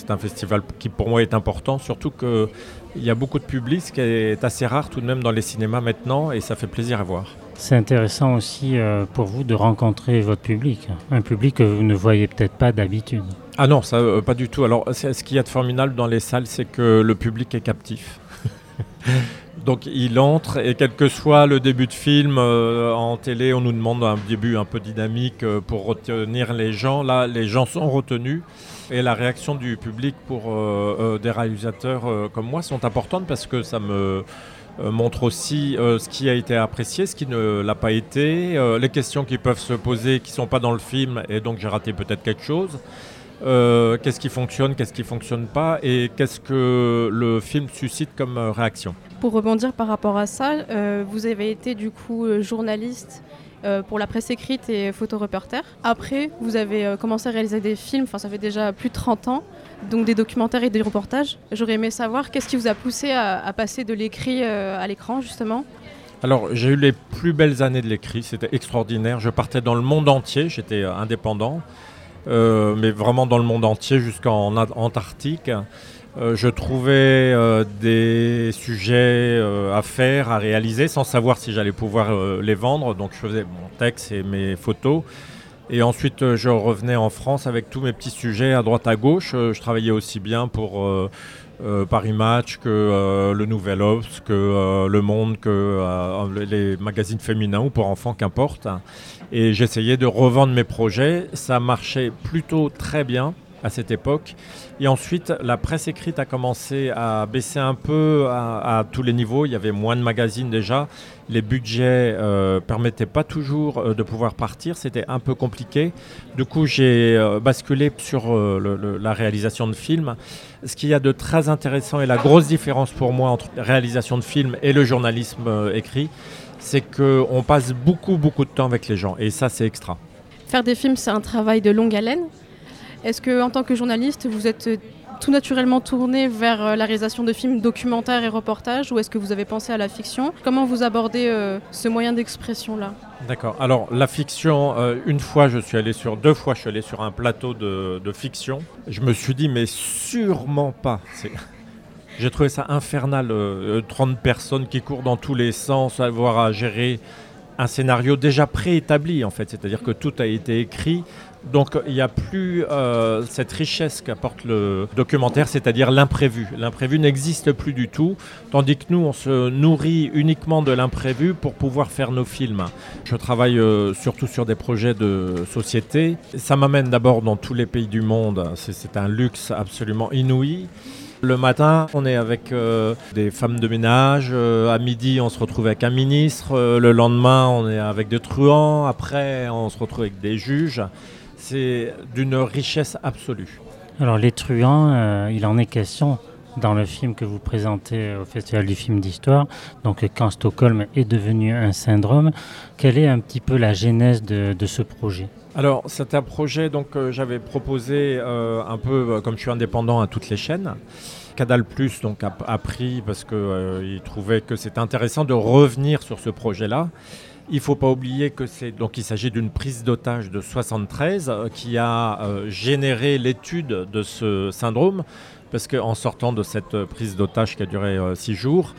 c'est un festival qui pour moi est important, surtout qu'il y a beaucoup de public, ce qui est assez rare tout de même dans les cinémas maintenant, et ça fait plaisir à voir. C'est intéressant aussi pour vous de rencontrer votre public, un public que vous ne voyez peut-être pas d'habitude. Ah non, ça pas du tout. Alors ce qu'il y a de formidable dans les salles, c'est que le public est captif. Donc il entre et quel que soit le début de film, en télé on nous demande un début un peu dynamique pour retenir les gens. Là les gens sont retenus et la réaction du public pour des réalisateurs comme moi sont importantes parce que ça me montre aussi ce qui a été apprécié, ce qui ne l'a pas été, les questions qui peuvent se poser qui ne sont pas dans le film et donc j'ai raté peut-être quelque chose. Qu'est-ce qui fonctionne, qu'est-ce qui ne fonctionne pas et qu'est-ce que le film suscite comme réaction. Pour rebondir par rapport à ça, vous avez été du coup journaliste pour la presse écrite et photoreporter. Après, vous avez commencé à réaliser des films, ça fait déjà plus de 30 ans, donc des documentaires et des reportages. J'aurais aimé savoir qu'est-ce qui vous a poussé à passer de l'écrit à l'écran justement. Alors j'ai eu les plus belles années de l'écrit, c'était extraordinaire. Je partais dans le monde entier, j'étais indépendant. Mais vraiment dans le monde entier jusqu'en Antarctique. Je trouvais des sujets à faire, à réaliser, sans savoir si j'allais pouvoir les vendre. Donc je faisais mon texte et mes photos. Et ensuite, je revenais en France avec tous mes petits sujets à droite à gauche. Je travaillais aussi bien pour Paris Match que le Nouvel Obs, que Le Monde, que les magazines féminins ou pour enfants, qu'importe. Et j'essayais de revendre mes projets. Ça marchait plutôt très bien à cette époque. Et ensuite, la presse écrite a commencé à baisser un peu à tous les niveaux. Il y avait moins de magazines déjà. Les budgets permettaient pas toujours de pouvoir partir. C'était un peu compliqué. Du coup, j'ai basculé sur la réalisation de films. Ce qu'il y a de très intéressant et la grosse différence pour moi entre réalisation de films et le journalisme écrit, c'est qu'on passe beaucoup de temps avec les gens. Et ça, c'est extra. Faire des films, c'est un travail de longue haleine. Est-ce qu'en tant que journaliste, vous êtes tout naturellement tourné vers la réalisation de films documentaires et reportages ou est-ce que vous avez pensé à la fiction ? Comment vous abordez ce moyen d'expression-là ? D'accord. Alors, la fiction, deux fois, je suis allé sur un plateau de fiction. Je me suis dit, mais sûrement pas. J'ai trouvé ça infernal, 30 personnes qui courent dans tous les sens, avoir à gérer un scénario déjà préétabli, en fait. C'est-à-dire que tout a été écrit. Donc il n'y a plus cette richesse qu'apporte le documentaire, c'est-à-dire l'imprévu. L'imprévu n'existe plus du tout, tandis que nous, on se nourrit uniquement de l'imprévu pour pouvoir faire nos films. Je travaille surtout sur des projets de société. Ça m'amène d'abord dans tous les pays du monde. C'est un luxe absolument inouï. Le matin, on est avec des femmes de ménage. À midi, on se retrouve avec un ministre. Le lendemain, on est avec des truands. Après, on se retrouve avec des juges. C'est d'une richesse absolue. Alors les truands, il en est question dans le film que vous présentez au Festival du film d'histoire, donc quand Stockholm est devenu un syndrome. Quelle est un petit peu la genèse de ce projet ? Alors c'est un projet que j'avais proposé un peu comme je suis indépendant à toutes les chaînes. Canal+ donc a pris parce qu'il trouvait que c'était intéressant de revenir sur ce projet-là. Il ne faut pas oublier qu'il s'agit d'une prise d'otage de 73 qui a généré l'étude de ce syndrome, parce qu'en sortant de cette prise d'otage qui a duré 6 jours,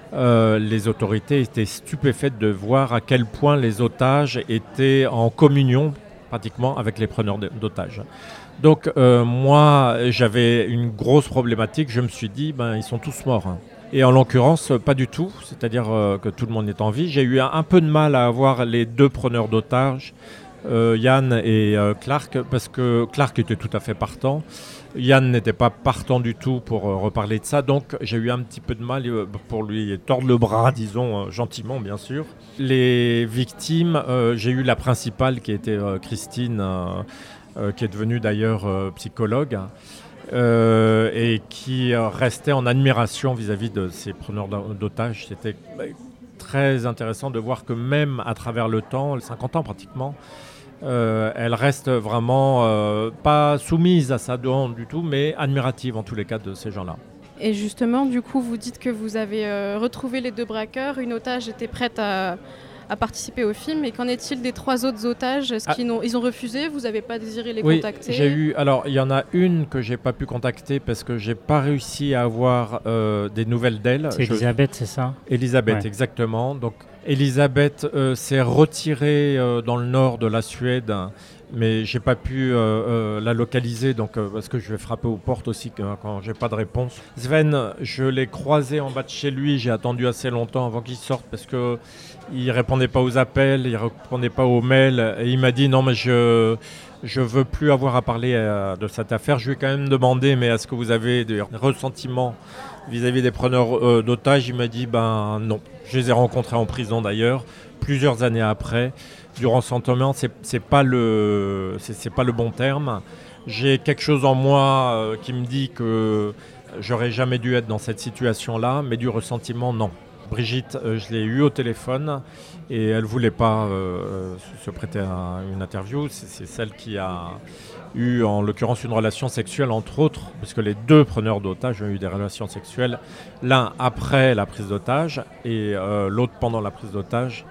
les autorités étaient stupéfaites de voir à quel point les otages étaient en communion pratiquement avec les preneurs d'otages. Donc moi, j'avais une grosse problématique, je me suis dit, ils sont tous morts. Et en l'occurrence, pas du tout, c'est-à-dire que tout le monde est en vie. J'ai eu un peu de mal à avoir les deux preneurs d'otages, Yann et Clark, parce que Clark était tout à fait partant. Yann n'était pas partant du tout pour reparler de ça, donc j'ai eu un petit peu de mal pour lui tordre le bras, disons, gentiment bien sûr. Les victimes, j'ai eu la principale qui était Christine, qui est devenue d'ailleurs psychologue. Et qui restait en admiration vis-à-vis de ces preneurs d'otages. C'était très intéressant de voir que même à travers le temps, 50 ans pratiquement, elle reste vraiment pas soumise à ça du tout, mais admirative en tous les cas de ces gens-là. Et justement, du coup, vous dites que vous avez retrouvé les deux braqueurs. Une otage était prête à à participer au film. Et qu'en est-il des 3 autres otages? Est-ce qu'ils ils ont refusé? Vous n'avez pas désiré les contacter? Alors, il y en a une que j'ai pas pu contacter parce que j'ai pas réussi à avoir des nouvelles d'elle. C'est Elisabeth, c'est ça? Elisabeth, exactement. Donc, Elisabeth s'est retirée dans le nord de la Suède, mais j'ai pas pu la localiser, donc parce que je vais frapper aux portes aussi quand j'ai pas de réponse. Sven, je l'ai croisé en bas de chez lui, j'ai attendu assez longtemps avant qu'il sorte parce que il répondait pas aux appels, il répondait pas aux mails, et il m'a dit non mais je veux plus avoir à parler de cette affaire. Je lui ai quand même demandé, mais est-ce que vous avez des ressentiments vis-à-vis des preneurs d'otages? Il m'a dit ben non. Je les ai rencontrés en prison d'ailleurs, plusieurs années après. Du ressentiment, c'est pas le bon terme. J'ai quelque chose en moi qui me dit que j'aurais jamais dû être dans cette situation-là, mais du ressentiment, non. Brigitte, je l'ai eue au téléphone et elle voulait pas se prêter à une interview. C'est celle qui a eu en l'occurrence une relation sexuelle entre autres, parce que les 2 preneurs d'otages ont eu des relations sexuelles, l'un après la prise d'otage et l'autre pendant la prise d'otage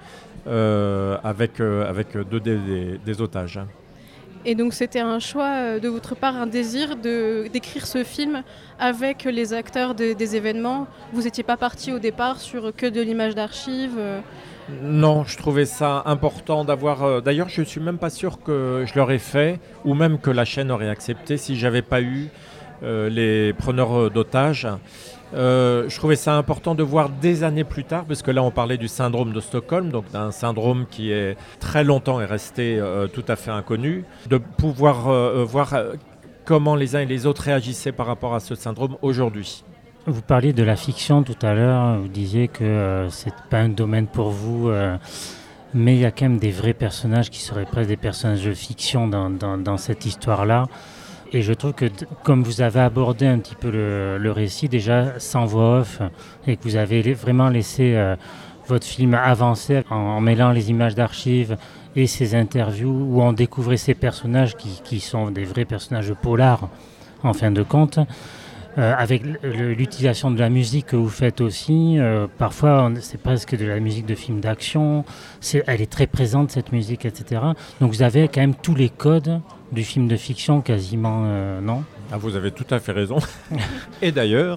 avec 2 des otages. Et donc c'était un choix de votre part, un désir d'écrire ce film avec les acteurs des événements. Vous n'étiez pas parti au départ sur que de l'image d'archives Non, je trouvais ça important d'avoir... d'ailleurs, je ne suis même pas sûr que je l'aurais fait, ou même que la chaîne aurait accepté si je n'avais pas eu les preneurs d'otages. Je trouvais ça important de voir des années plus tard, parce que là on parlait du syndrome de Stockholm, donc d'un syndrome qui est très longtemps est resté tout à fait inconnu, de pouvoir voir comment les uns et les autres réagissaient par rapport à ce syndrome aujourd'hui. Vous parliez de la fiction tout à l'heure, vous disiez que c'est pas un domaine pour vous, mais il y a quand même des vrais personnages qui seraient presque des personnages de fiction dans cette histoire-là. Et je trouve que comme vous avez abordé un petit peu le récit déjà sans voix off et que vous avez vraiment laissé votre film avancer en mêlant les images d'archives et ces interviews où on découvrait ces personnages qui sont des vrais personnages polars en fin de compte, avec l'utilisation de la musique que vous faites aussi, parfois c'est presque de la musique de film d'action, elle est très présente cette musique, etc. Donc vous avez quand même tous les codes du film de fiction quasiment, non? Ah, vous avez tout à fait raison. Et d'ailleurs,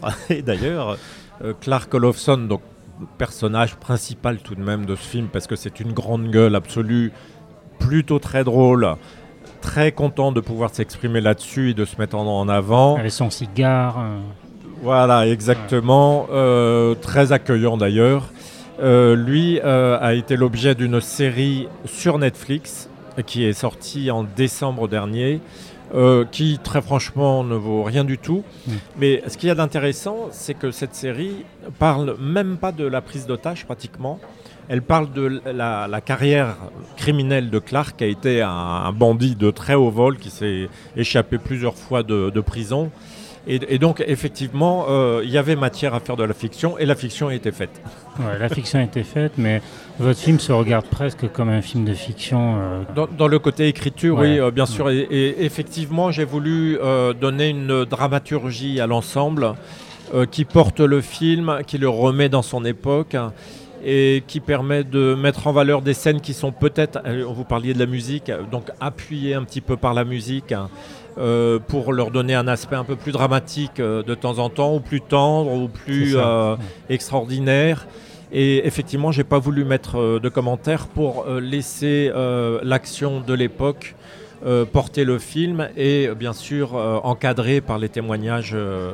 Clark Olofsson, donc personnage principal tout de même de ce film, parce que c'est une grande gueule absolue, plutôt très drôle, très content de pouvoir s'exprimer là-dessus et de se mettre en avant. Avec son cigare. Voilà, exactement. Très accueillant d'ailleurs. Lui a été l'objet d'une série sur Netflix qui est sortie en décembre dernier, qui très franchement ne vaut rien du tout. Mais ce qu'il y a d'intéressant, c'est que cette série parle même pas de la prise d'otage pratiquement. Elle parle de la carrière criminelle de Clark, qui a été un bandit de très haut vol, qui s'est échappé plusieurs fois de prison. Et donc, effectivement, il y avait matière à faire de la fiction, et la fiction a été faite. Ouais, la fiction a été faite, mais votre film se regarde presque comme un film de fiction. Dans le côté écriture, ouais. Oui, bien sûr. Et effectivement, j'ai voulu donner une dramaturgie à l'ensemble qui porte le film, qui le remet dans son époque, et qui permet de mettre en valeur des scènes qui sont peut-être, vous parliez de la musique, donc appuyées un petit peu par la musique, pour leur donner un aspect un peu plus dramatique de temps en temps, ou plus tendre, ou plus extraordinaire. Et effectivement, j'ai pas voulu mettre de commentaires pour laisser l'action de l'époque porter le film, et bien sûr encadré par les témoignages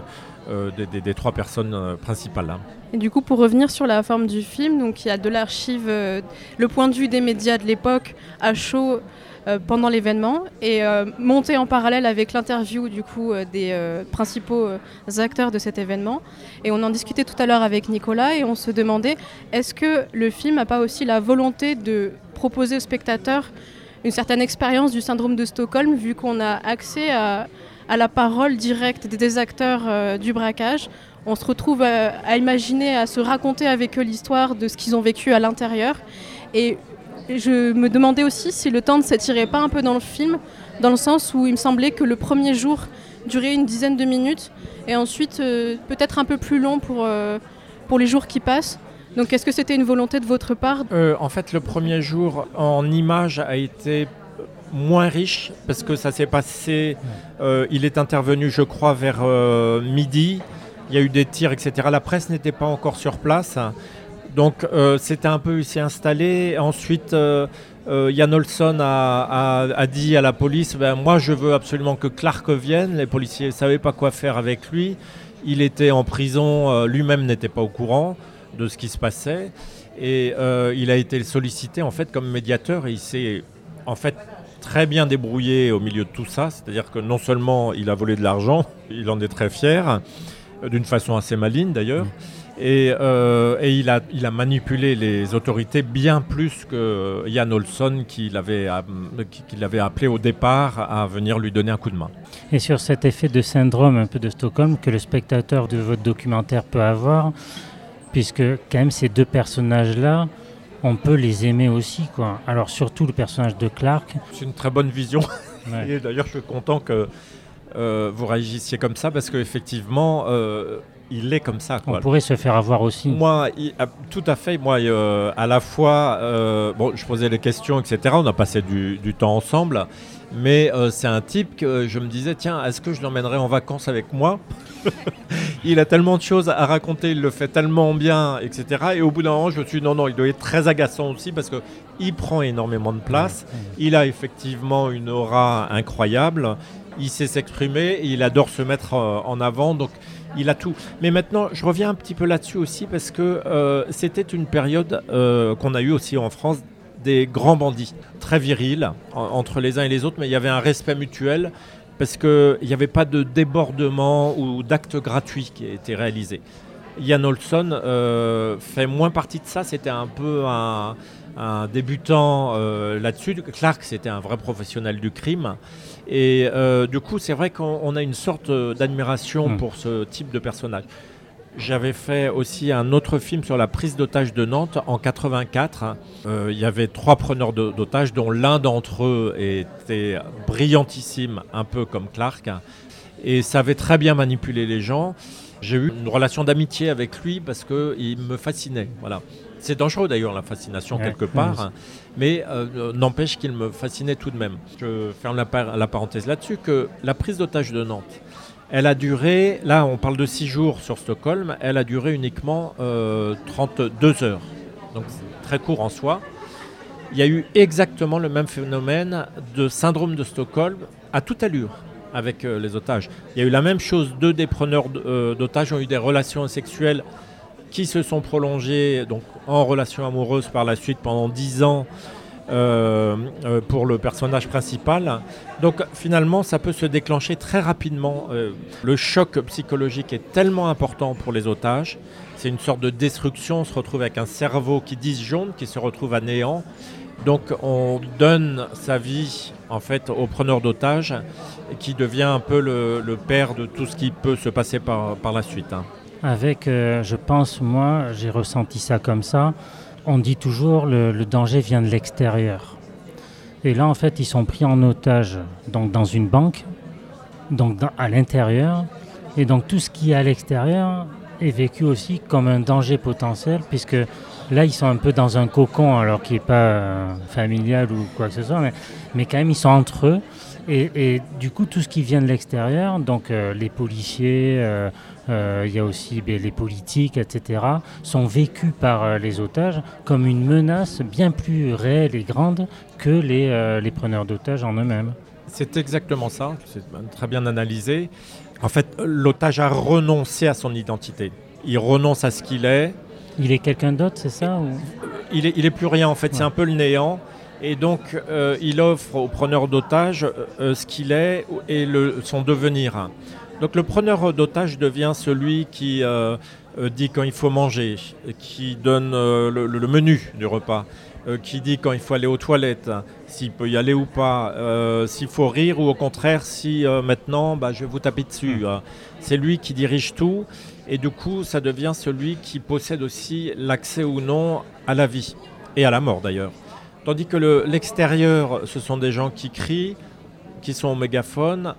des 3 personnes principales. Hein. Et du coup, pour revenir sur la forme du film, donc il y a de l'archive, le point de vue des médias de l'époque à chaud pendant l'événement, et monté en parallèle avec l'interview du coup des principaux acteurs de cet événement. Et on en discutait tout à l'heure avec Nicolas, et on se demandait, est-ce que le film n'a pas aussi la volonté de proposer aux spectateurs une certaine expérience du syndrome de Stockholm, vu qu'on a accès à la parole directe des acteurs du braquage. On se retrouve à imaginer, à se raconter avec eux l'histoire de ce qu'ils ont vécu à l'intérieur. Et je me demandais aussi si le temps ne s'étirait pas un peu dans le film, dans le sens où il me semblait que le premier jour durait une dizaine de minutes, et ensuite peut-être un peu plus long pour les jours qui passent. Donc est-ce que c'était une volonté de votre part? En fait, le premier jour en images a été moins riche parce que ça s'est passé, il est intervenu je crois vers midi, il y a eu des tirs etc. La presse n'était pas encore sur place, donc c'était un peu ici installé. Ensuite Ian Olson a dit à la police, moi je veux absolument que Clark vienne. Les policiers ne savaient pas quoi faire avec lui, il était en prison, lui-même n'était pas au courant de ce qui se passait et il a été sollicité en fait comme médiateur et il s'est en fait très bien débrouillé au milieu de tout ça, c'est-à-dire que non seulement il a volé de l'argent, il en est très fier, d'une façon assez maligne d'ailleurs, et il a manipulé les autorités bien plus que Ian Olson qui l'avait appelé au départ à venir lui donner un coup de main. Et sur cet effet de syndrome un peu de Stockholm que le spectateur de votre documentaire peut avoir, puisque quand même ces deux personnages-là, on peut les aimer aussi, quoi. Alors surtout le personnage de Clark. C'est une très bonne vision. Ouais. Et d'ailleurs, je suis content que vous réagissiez comme ça parce qu'effectivement, il est comme ça, quoi. On pourrait se faire avoir aussi. Moi, tout à fait. Moi, à la fois, je posais les questions, etc. On a passé du temps ensemble. Mais c'est un type que je me disais, tiens, est-ce que je l'emmènerais en vacances avec moi ? Il a tellement de choses à raconter, il le fait tellement bien, etc. Et au bout d'un moment, je me suis dit, non, il doit être très agaçant aussi parce qu'il prend énormément de place. Il a effectivement une aura incroyable. Il sait s'exprimer et il adore se mettre en avant. Donc, il a tout. Mais maintenant, je reviens un petit peu là-dessus aussi parce que c'était une période qu'on a eue aussi en France, des grands bandits, très virils entre les uns et les autres, mais il y avait un respect mutuel parce qu'il n'y avait pas de débordement ou d'actes gratuits qui étaient réalisés. Ian Olson fait moins partie de ça, c'était un peu un débutant là-dessus. Clark, c'était un vrai professionnel du crime. Et du coup, c'est vrai qu'on a une sorte d'admiration pour ce type de personnage. J'avais fait aussi un autre film sur la prise d'otages de Nantes en 84. Il y avait 3 preneurs d'otages, dont l'un d'entre eux était brillantissime, un peu comme Clark. Et ça avait très bien manipulé les gens. J'ai eu une relation d'amitié avec lui parce qu'il me fascinait. Voilà. C'est dangereux d'ailleurs, la fascination, quelque part. Mais n'empêche qu'il me fascinait tout de même. Je ferme la parenthèse là-dessus, que la prise d'otages de Nantes, elle a duré, là on parle de 6 jours sur Stockholm, elle a duré uniquement 32 heures. Donc c'est très court en soi. Il y a eu exactement le même phénomène de syndrome de Stockholm à toute allure avec les otages. Il y a eu la même chose, 2 des preneurs d'otages ont eu des relations sexuelles qui se sont prolongées donc, en relation amoureuse par la suite pendant 10 ans. Pour le personnage principal. Donc finalement, ça peut se déclencher très rapidement. Le choc psychologique est tellement important pour les otages. C'est une sorte de destruction. On se retrouve avec un cerveau qui disjoncte, qui se retrouve à néant. Donc on donne sa vie en fait au preneur d'otages qui devient un peu le père de tout ce qui peut se passer par la suite. Avec, je pense, moi, j'ai ressenti ça comme ça. On dit toujours le danger vient de l'extérieur. Et là, en fait, ils sont pris en otage donc dans une banque, donc à l'intérieur. Et donc tout ce qui est à l'extérieur est vécu aussi comme un danger potentiel, puisque là, ils sont un peu dans un cocon, alors qu'il n'est pas familial ou quoi que ce soit, mais quand même, ils sont entre eux. Et du coup, tout ce qui vient de l'extérieur, donc les policiers, il y a aussi les politiques, etc., sont vécus par les otages comme une menace bien plus réelle et grande que les preneurs d'otages en eux-mêmes. C'est exactement ça, c'est très bien analysé. En fait, l'otage a renoncé à son identité. Il renonce à ce qu'il est. Il est quelqu'un d'autre, c'est ça ou... Il est plus rien, en fait, ouais. C'est un peu le néant. Et donc, il offre au preneur d'otages ce qu'il est et son devenir. Donc, le preneur d'otages devient celui qui dit quand il faut manger, qui donne le menu du repas, qui dit quand il faut aller aux toilettes, s'il peut y aller ou pas, s'il faut rire ou au contraire, si maintenant, je vais vous taper dessus. C'est lui qui dirige tout et du coup, ça devient celui qui possède aussi l'accès ou non à la vie et à la mort d'ailleurs. Tandis que l'extérieur, ce sont des gens qui crient, qui sont au mégaphone,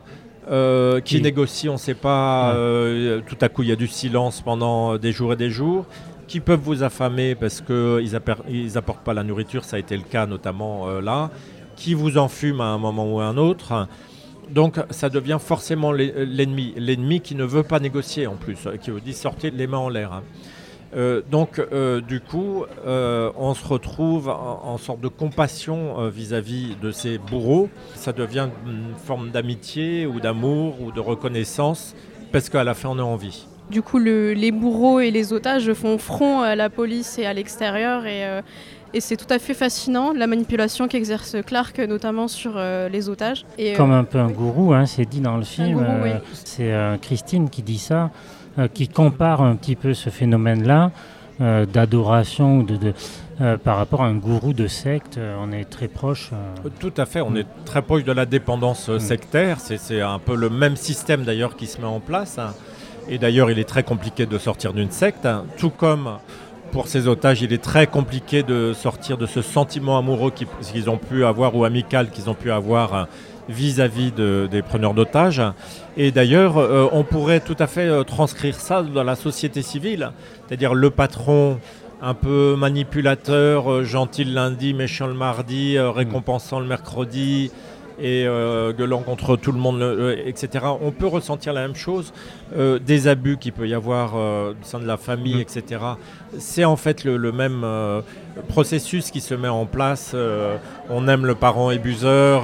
qui négocient, on ne sait pas, tout à coup il y a du silence pendant des jours et des jours. qui peuvent vous affamer parce qu'ils n'apportent pas la nourriture, ça a été le cas notamment là, qui vous enfument à un moment ou à un autre. Donc ça devient forcément l'ennemi qui ne veut pas négocier en plus, qui vous dit sortez les mains en l'air. Donc du coup, on se retrouve en sorte de compassion vis-à-vis de ces bourreaux. Ça devient une forme d'amitié ou d'amour ou de reconnaissance parce qu'à la fin on est en vie. Du coup, les bourreaux et les otages font front à la police et à l'extérieur et c'est tout à fait fascinant, la manipulation qu'exerce Clark, notamment sur les otages. Comme un peu un gourou, hein, c'est dit dans le film. Gourou, oui. C'est Christine qui dit ça, qui compare un petit peu ce phénomène-là d'adoration par rapport à un gourou de secte. On est très proche. Tout à fait, on est très proche de la dépendance sectaire. C'est un peu le même système d'ailleurs qui se met en place. Et d'ailleurs, il est très compliqué de sortir d'une secte, tout comme pour ces otages, il est très compliqué de sortir de ce sentiment amoureux qu'ils ont pu avoir ou amical qu'ils ont pu avoir vis-à-vis des preneurs d'otages. Et d'ailleurs, on pourrait tout à fait transcrire ça dans la société civile, c'est-à-dire le patron un peu manipulateur, gentil le lundi, méchant le mardi, récompensant le mercredi, et gueulant contre tout le monde, etc. On peut ressentir la même chose, des abus qu'il peut y avoir au sein de la famille, etc. C'est en fait le même processus qui se met en place. On aime le parent abuseur,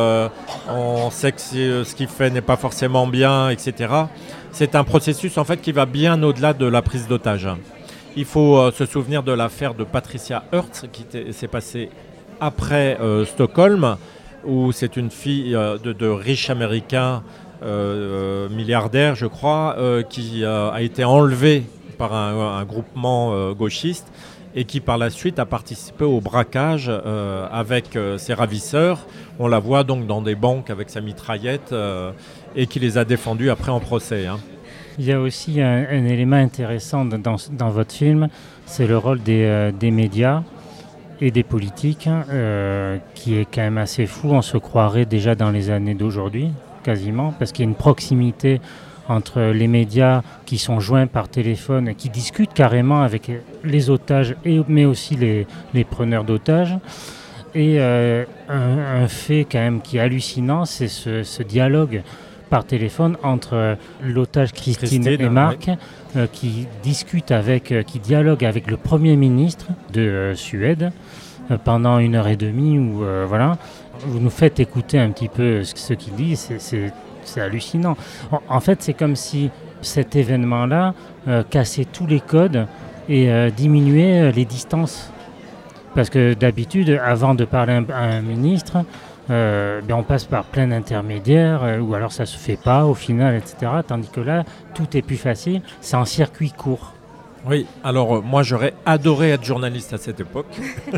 on sait que ce qu'il fait n'est pas forcément bien, etc. C'est un processus en fait qui va bien au-delà de la prise d'otage. Il faut se souvenir de l'affaire de Patricia Hertz qui s'est passée après Stockholm, où c'est une fille de riches américains, milliardaire je crois, qui a été enlevée par un groupement gauchiste et qui par la suite a participé au braquage avec ses ravisseurs. On la voit donc dans des banques avec sa mitraillette et qui les a défendus après en procès. Il y a aussi un élément intéressant dans votre film, c'est le rôle des médias et des politiques, qui est quand même assez fou. On se croirait déjà dans les années d'aujourd'hui, quasiment, parce qu'il y a une proximité entre les médias qui sont joints par téléphone, qui discutent carrément avec les otages, mais aussi les preneurs d'otages. Et un fait quand même qui est hallucinant, c'est ce dialogue par téléphone entre l'otage Christine et Marc, qui discute qui dialogue avec le Premier ministre de Suède pendant 1h30. Voilà. Vous nous faites écouter un petit peu ce qu'il dit, c'est hallucinant. En fait, c'est comme si cet événement-là cassait tous les codes et diminuait les distances. Parce que d'habitude, avant de parler à un ministre, on passe par plein d'intermédiaires, ou alors ça se fait pas au final, etc. Tandis que là, tout est plus facile, c'est en circuit court. Oui, alors moi j'aurais adoré être journaliste à cette époque,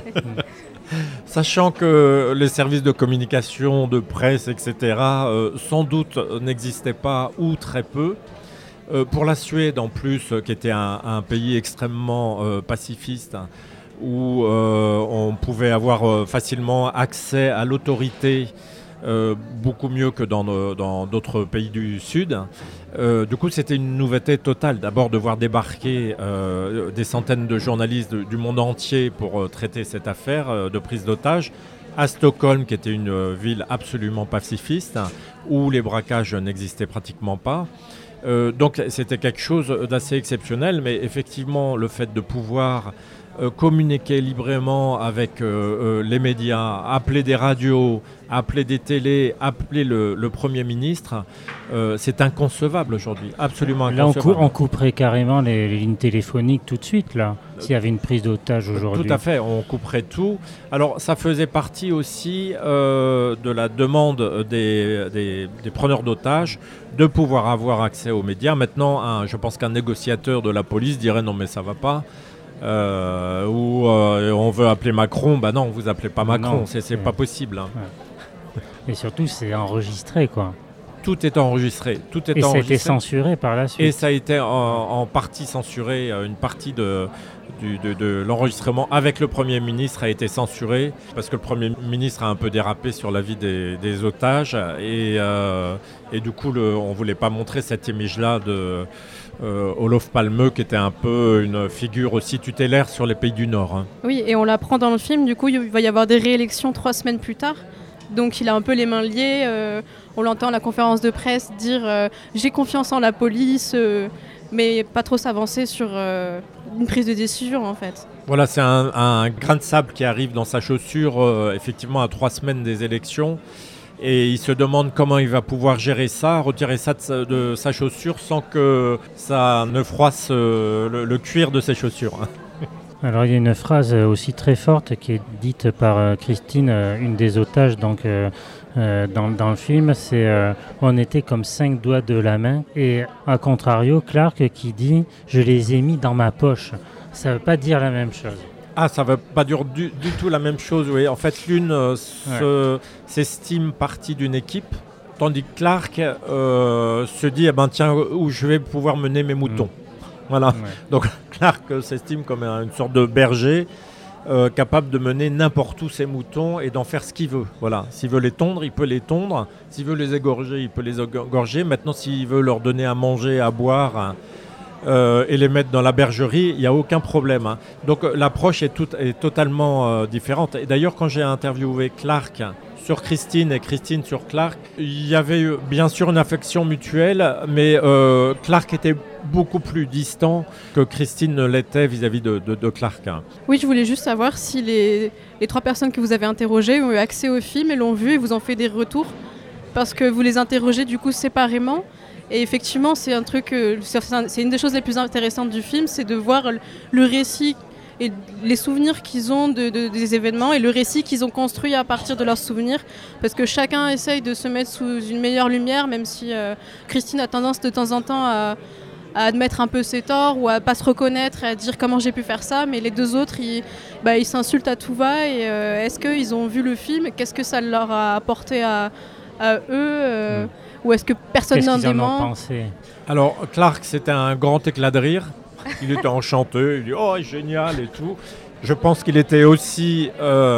sachant que les services de communication, de presse, etc., sans doute n'existaient pas ou très peu. Pour la Suède en plus, qui était un pays extrêmement pacifiste, où on pouvait avoir facilement accès à l'autorité, beaucoup mieux que dans d'autres pays du Sud. Du coup, c'était une nouveauté totale, d'abord de voir débarquer des centaines de journalistes du monde entier pour traiter cette affaire de prise d'otages, à Stockholm, qui était une ville absolument pacifiste, où les braquages n'existaient pratiquement pas. Donc c'était quelque chose d'assez exceptionnel, mais effectivement, le fait de pouvoir communiquer librement avec les médias, appeler des radios, appeler des télés, appeler le Premier ministre, c'est inconcevable aujourd'hui, absolument inconcevable. Là, on couperait carrément les lignes téléphoniques tout de suite, là, s'il y avait une prise d'otage aujourd'hui. Tout à fait, on couperait tout. Alors, ça faisait partie aussi de la demande des preneurs d'otages de pouvoir avoir accès aux médias. Maintenant, je pense qu'un négociateur de la police dirait non mais ça va pas. On veut appeler Macron, non, vous appelez pas Macron, c'est pas possible. Ouais. Et surtout, c'est enregistré, quoi. tout est enregistré. Tout est Et ça a enregistré. été censuré par la suite. Et ça a été en partie censuré, une partie de l'enregistrement avec le Premier ministre a été censurée parce que le Premier ministre a un peu dérapé sur la vie des otages et du coup on ne voulait pas montrer cette image-là de Olof Palme qui était un peu une figure aussi tutélaire sur les pays du Nord. Hein. Oui, et on l'apprend dans le film, du coup il va y avoir des réélections 3 semaines plus tard. Donc il a un peu les mains liées, on l'entend à la conférence de presse dire j'ai confiance en la police, mais pas trop s'avancer sur une prise de décision en fait. Voilà, c'est un grain de sable qui arrive dans sa chaussure, effectivement à 3 semaines des élections. Et il se demande comment il va pouvoir gérer ça, retirer ça de sa chaussure sans que ça ne froisse le cuir de ses chaussures. Alors il y a une phrase aussi très forte qui est dite par Christine, une des otages dans le film, c'est on était comme 5 doigts de la main, et à contrario Clark qui dit je les ai mis dans ma poche. Ça ne veut pas dire la même chose. Ah, ça ne veut pas dire du tout la même chose, oui. En fait, l'une s'estime partie d'une équipe, tandis que Clark se dit tiens, où je vais pouvoir mener mes moutons. Voilà. Ouais. Donc Clark s'estime comme une sorte de berger capable de mener n'importe où ses moutons et d'en faire ce qu'il veut. Voilà. S'il veut les tondre, il peut les tondre. S'il veut les égorger, il peut les égorger. Maintenant, s'il veut leur donner à manger, à boire et les mettre dans la bergerie, il n'y a aucun problème. Hein. Donc l'approche est totalement différente. Et d'ailleurs, quand j'ai interviewé Clark sur Christine et Christine sur Clark, il y avait bien sûr une affection mutuelle, mais Clark était beaucoup plus distant que Christine ne l'était vis-à-vis de Clark. Oui, je voulais juste savoir si les 3 personnes que vous avez interrogées ont eu accès au film et l'ont vu et vous ont fait des retours, parce que vous les interrogez du coup séparément. Et effectivement, c'est un truc, c'est une des choses les plus intéressantes du film, c'est de voir le récit et les souvenirs qu'ils ont des événements et le récit qu'ils ont construit à partir de leurs souvenirs, parce que chacun essaye de se mettre sous une meilleure lumière, même si Christine a tendance de temps en temps à admettre un peu ses torts ou à pas se reconnaître et à dire comment j'ai pu faire ça, mais les 2 autres ils s'insultent à tout va. Et est-ce qu'ils ont vu le film, qu'est-ce que ça leur a apporté à eux, ou est-ce que personne n'en dément? Alors Clark, c'était un grand éclat de rire. Il était enchanté, il dit « Oh, génial » et tout. Je pense qu'il était aussi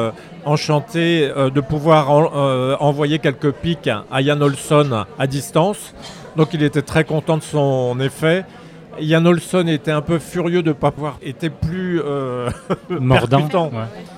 enchanté de pouvoir envoyer quelques pics à Ian Olson à distance. Donc il était très content de son effet. Ian Olson était un peu furieux de ne pas pouvoir être plus percutant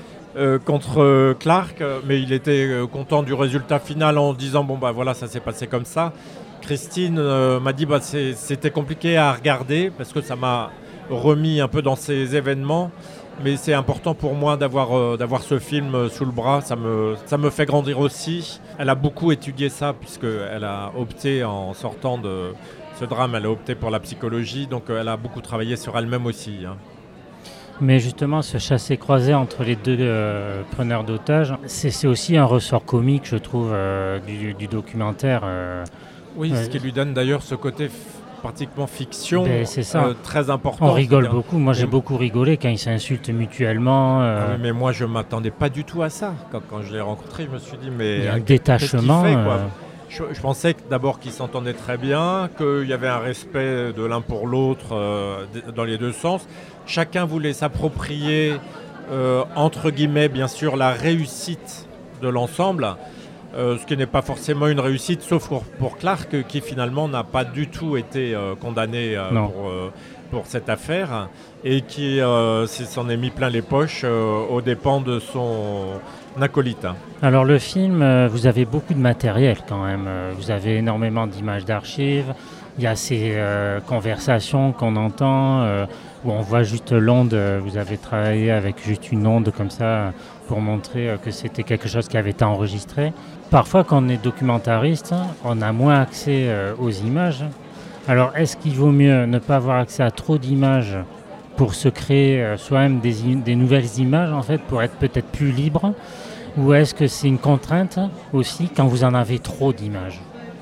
contre Clark, mais il était content du résultat final en disant « Bon, voilà, ça s'est passé comme ça ». Christine m'a dit c'était compliqué à regarder parce que ça m'a remis un peu dans ces événements, mais c'est important pour moi d'avoir ce film sous le bras, ça me fait grandir aussi. Elle a beaucoup étudié ça puisqu'elle a opté en sortant de ce drame, elle a opté pour la psychologie, donc elle a beaucoup travaillé sur elle-même aussi. Hein. Mais justement, ce chassé-croisé entre les 2 preneurs d'otages, c'est aussi un ressort comique, je trouve, du documentaire. Oui, ce qui lui donne d'ailleurs ce côté pratiquement fiction, c'est ça. Très important. On rigole beaucoup. Moi, j'ai beaucoup rigolé quand ils s'insultent mutuellement. Oui, mais moi, je ne m'attendais pas du tout à ça. Quand je l'ai rencontré, je me suis dit, mais il y a un détachement. Qu'est-ce qu'il fait, quoi je pensais d'abord qu'ils s'entendaient très bien, qu'il y avait un respect de l'un pour l'autre dans les 2 sens. Chacun voulait s'approprier, entre guillemets, bien sûr, la réussite de l'ensemble. Ce qui n'est pas forcément une réussite, sauf pour Clark, qui finalement n'a pas du tout été condamné pour cette affaire et qui s'en est mis plein les poches aux dépens de son acolyte. Alors le film, vous avez beaucoup de matériel quand même, vous avez énormément d'images d'archives, il y a ces conversations qu'on entend où on voit juste l'onde, vous avez travaillé avec juste une onde comme ça pour montrer que c'était quelque chose qui avait été enregistré. Parfois, quand on est documentariste, on a moins accès aux images. Alors, est-ce qu'il vaut mieux ne pas avoir accès à trop d'images pour se créer soi-même des nouvelles images, en fait, pour être peut-être plus libre? Ou est-ce que c'est une contrainte aussi quand vous en avez trop d'images?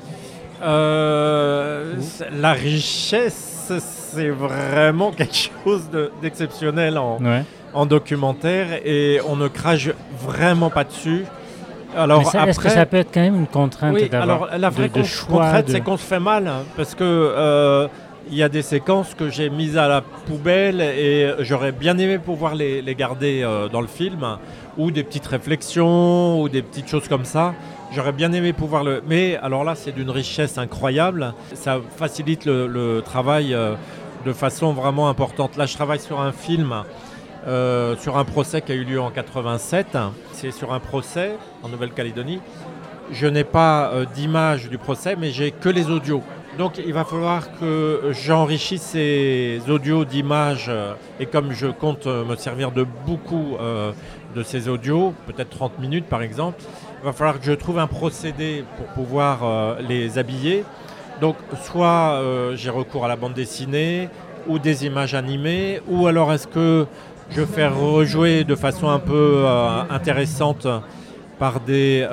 La richesse, c'est vraiment quelque chose d'exceptionnel en documentaire et on ne crache vraiment pas dessus. Alors Est-ce que ça peut être quand même une contrainte oui, d'avoir alors la vraie de choix contrainte, de... c'est qu'on se fait mal, hein, parce que il y a des séquences que j'ai mises à la poubelle et j'aurais bien aimé pouvoir les garder dans le film, ou des petites réflexions, ou des petites choses comme ça. J'aurais bien aimé pouvoir le... Mais alors là, c'est d'une richesse incroyable. Ça facilite le travail de façon vraiment importante. Là, je travaille sur un film, sur un procès qui a eu lieu en 87. C'est sur un procès en Nouvelle-Calédonie. Je n'ai pas d'image du procès, mais j'ai que les audios. Donc il va falloir que j'enrichisse ces audios d'images et comme je compte me servir de beaucoup de ces audios, peut-être 30 minutes par exemple, il va falloir que je trouve un procédé pour pouvoir les habiller. Donc soit j'ai recours à la bande dessinée ou des images animées, ou alors est-ce que je fais rejouer de façon un peu intéressante par des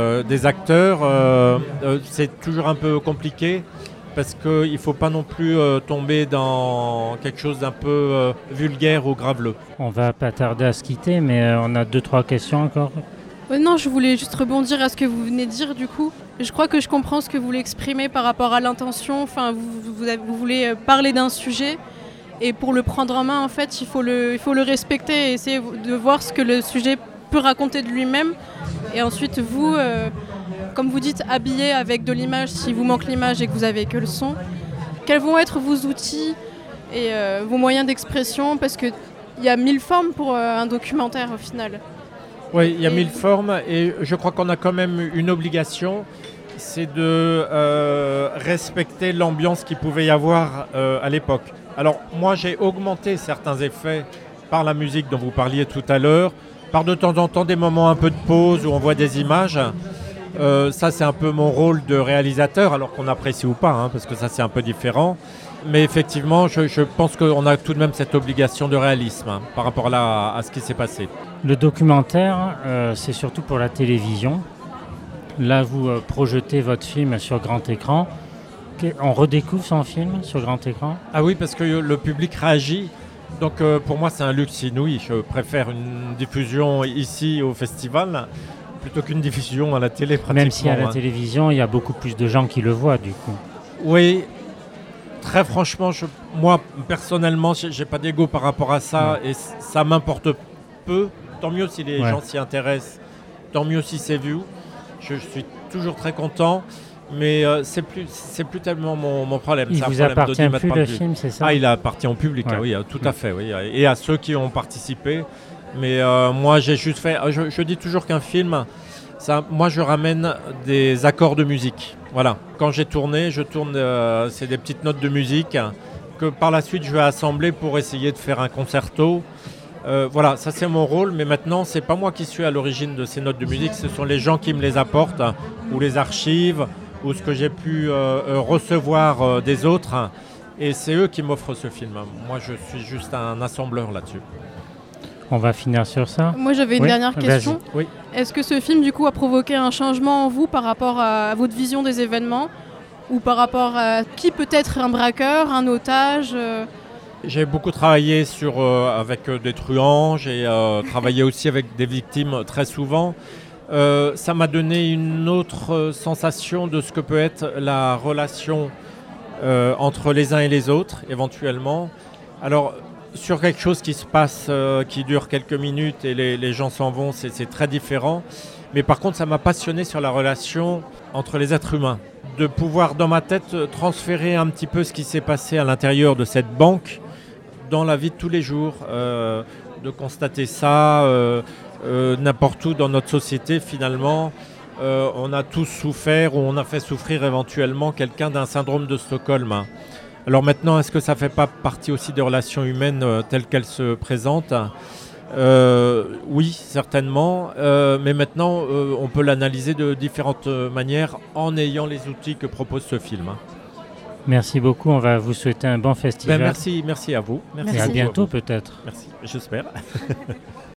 acteurs. C'est toujours un peu compliqué parce qu'il ne faut pas non plus tomber dans quelque chose d'un peu vulgaire ou graveleux. On va pas tarder à se quitter, mais on a 2-3 questions encore. Non, je voulais juste rebondir à ce que vous venez de dire du coup. Je crois que je comprends ce que vous voulez exprimer par rapport à l'intention. Enfin, vous voulez parler d'un sujet et pour le prendre en main, en fait, il faut le respecter et essayer de voir ce que le sujet peut raconter de lui-même. Et ensuite, vous, comme vous dites, habiller avec de l'image si vous manque l'image et que vous avez que le son. Quels vont être vos outils et vos moyens d'expression? Parce qu'il y a 1000 formes pour un documentaire au final. Oui, il y a 1000 formes et je crois qu'on a quand même une obligation, c'est de respecter l'ambiance qu'il pouvait y avoir à l'époque. Alors moi j'ai augmenté certains effets par la musique dont vous parliez tout à l'heure, par de temps en temps des moments un peu de pause où on voit des images. Ça c'est un peu mon rôle de réalisateur, alors qu'on apprécie ou pas, hein, parce que ça c'est un peu différent. Mais effectivement, je pense qu'on a tout de même cette obligation de réalisme par rapport à ce qui s'est passé. Le documentaire, c'est surtout pour la télévision. Là, vous projetez votre film sur grand écran. On redécouvre son film sur grand écran? Ah oui, parce que le public réagit. Donc pour moi, c'est un luxe inouï. Je préfère une diffusion ici au festival plutôt qu'une diffusion à la télé pratiquement. Même si à la télévision, il y a beaucoup plus de gens qui le voient du coup. Oui. Très franchement, moi personnellement, j'ai pas d'ego par rapport à ça et ça m'importe peu. Tant mieux si les gens s'y intéressent, tant mieux si c'est vu. Je suis toujours très content, mais c'est plus tellement mon problème. Il vous appartient plus le film, c'est ça? Ah, il appartient au public, oui, tout à fait, oui, et à ceux qui ont participé. Mais moi, j'ai juste fait. Je dis toujours qu'un film. Moi, je ramène des accords de musique. Voilà. Quand j'ai tourné, c'est des petites notes de musique que par la suite, je vais assembler pour essayer de faire un concerto. Voilà, ça c'est mon rôle. Mais maintenant, c'est pas moi qui suis à l'origine de ces notes de musique. Ce sont les gens qui me les apportent, ou les archives, ou ce que j'ai pu recevoir des autres. Et c'est eux qui m'offrent ce film. Moi, je suis juste un assembleur là-dessus. On va finir sur ça. Moi, j'avais une dernière question. Oui. Est-ce que ce film, du coup, a provoqué un changement en vous par rapport à votre vision des événements ou par rapport à qui peut être un braqueur, un otage J'ai beaucoup travaillé avec des truands, j'ai travaillé aussi avec des victimes très souvent. Ça m'a donné une autre sensation de ce que peut être la relation entre les uns et les autres, éventuellement. Alors, sur quelque chose qui se passe, qui dure quelques minutes et les gens s'en vont, c'est très différent. Mais par contre, ça m'a passionné sur la relation entre les êtres humains. De pouvoir, dans ma tête, transférer un petit peu ce qui s'est passé à l'intérieur de cette banque dans la vie de tous les jours. De constater ça n'importe où dans notre société, finalement. On a tous souffert ou on a fait souffrir éventuellement quelqu'un d'un syndrome de Stockholm. Alors maintenant, est-ce que ça ne fait pas partie aussi des relations humaines telles qu'elles se présentent ? Oui, certainement. Mais maintenant, on peut l'analyser de différentes manières en ayant les outils que propose ce film. Merci beaucoup. On va vous souhaiter un bon festival. Merci à vous. Merci. Et à bientôt peut-être. Merci, j'espère.